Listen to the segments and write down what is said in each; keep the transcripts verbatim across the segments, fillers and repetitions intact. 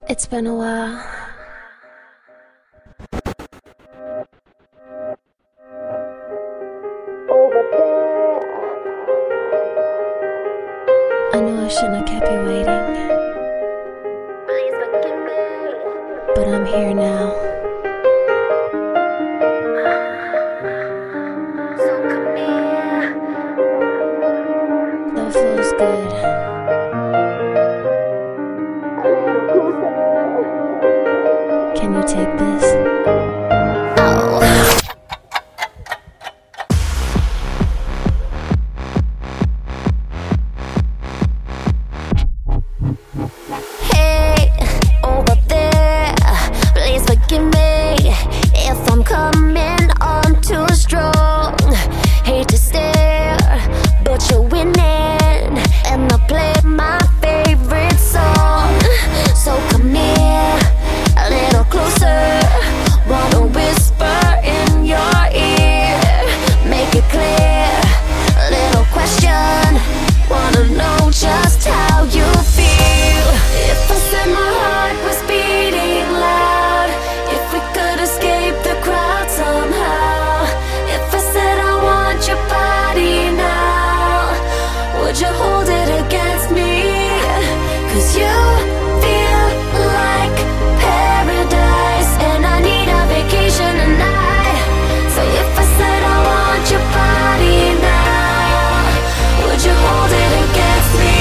It's been a while. I know I shouldn't have kept you waiting, but I'm here now. That feels good. Can you take this? Oh. Hey, over there, please forgive me if I'm coming on too strong. Hate to stare, but you're winning, and I play my favorite song. So come here, a little closer. Wanna whisper in your ear, make it clear. A little question, wanna know just how you feel. If I said my heart was beating loud, if we could escape the crowd somehow, if I said I want your body now, would you hold it against me? Cause you feel like paradise, and I need a vacation tonight. So if I said I want your body now, would you hold it against me?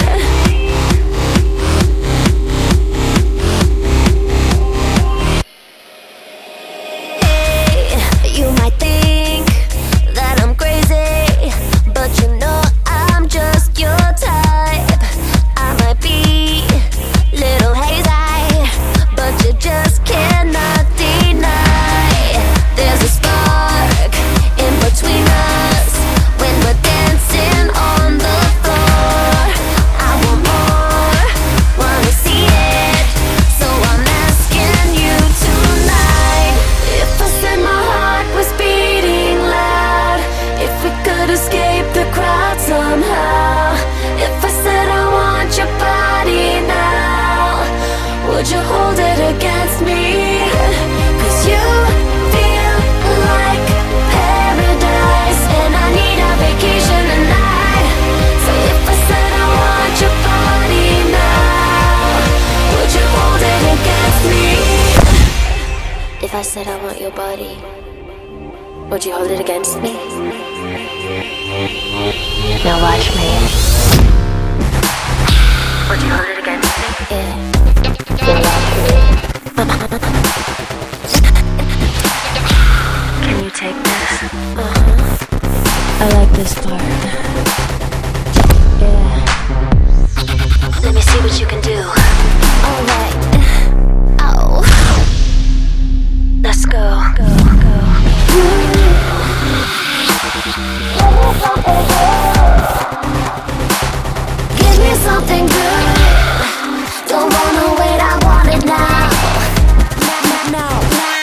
Hey, you might think that I'm crazy, but you know I'm just your type. I might be little hazy, but you just cannot deny. There's a spark in between us when we're dancing on the floor. I want more, wanna see it, so I'm asking you tonight. If I said my heart was beating loud, if we could escape the crowd somehow, if I said I want your body now, would you hold it against me? Cause you feel like paradise, and I need a vacation tonight. So if I said I want your body now, would you hold it against me? If I said I want your body, would you hold it against me? Now watch me. Would you hold it against me? Yeah. Now watch me. Can you take this? Uh-huh. I like this part. Yeah. Let me see what you can do. Alright. Oh. Let's go. Go, go. Give me something good. Don't wanna wait, I want it now. Now, now,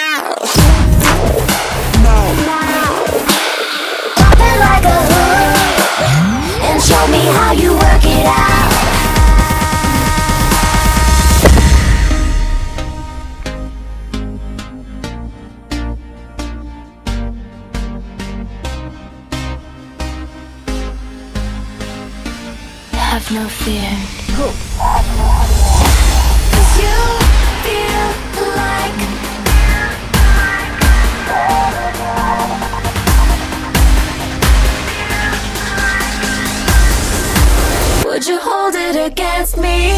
now. Now. Pop it like a hood and show me how you work it out. Have no fear. Cause you feel like would you hold it against me?